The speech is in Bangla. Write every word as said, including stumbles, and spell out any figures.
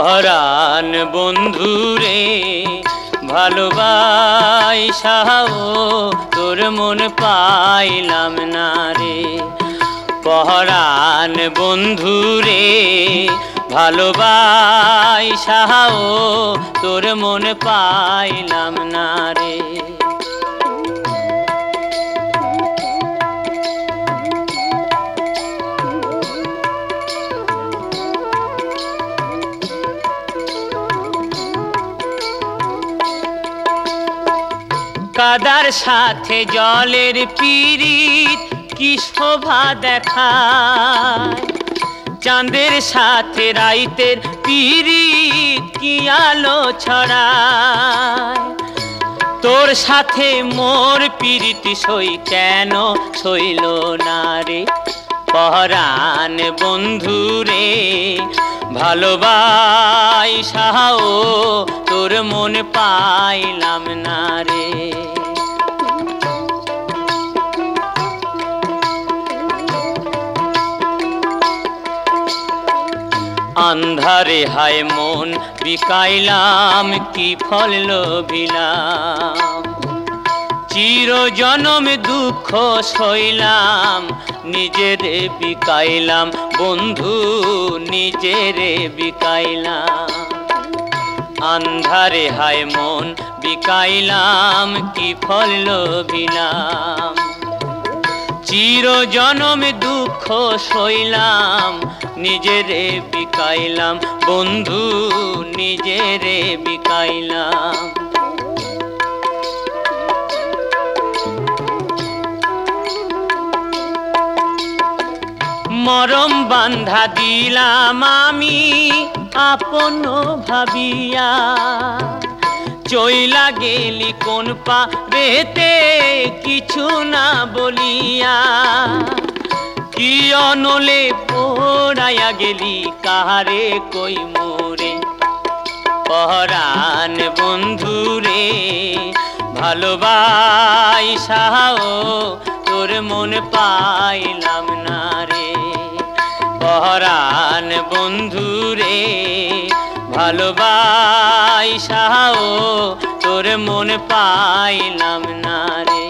পরাণ বন্ধুরে ভালোবাসাও তোর মন পাইলাম না রে। পরাণ বন্ধুরে ভালোবাসাও তোর মন পাইলাম না রে। কাদার সাথে জলের পীড়িত কি শোভা দেখায়, চাঁদের সাথে রাইতের পীড়িত কি আলো ছড়ায়। তোর সাথে মোর পীড়িত সই কেন সইল না রে। পরাণ বন্ধুরে ভালোবাসাও তোর মন পাইলাম না রে। আন্ধারে হায় মন বিকাইলাম কি ফল লোভিলাম, চির জনম দুঃখ সইলাম নিজেরে বিকাইলাম বন্ধু নিজেরে বিকাইলাম। আন্ধারে হায় মন বিকাইলাম কি ফল লোভিলাম, চির জনম দুঃখ সইলাম নিজেরে বিকাইলাম বন্ধু নিজেরে বিকাইলাম। মরম বান্ধা দিলাম আমি আপন ভাবিয়া, চইলা গেলি কোন পারেতে কিছু না বলিয়া। কি অনলে পোড়াইয়া গেলি কাহারে কই মোরে। পরাণ বন্ধুরে ভালোবাসাও তোর মন পাইলাম না রে। পরাণ বন্ধুরে ভালোবাসাও তোর মন পাইলাম না রে।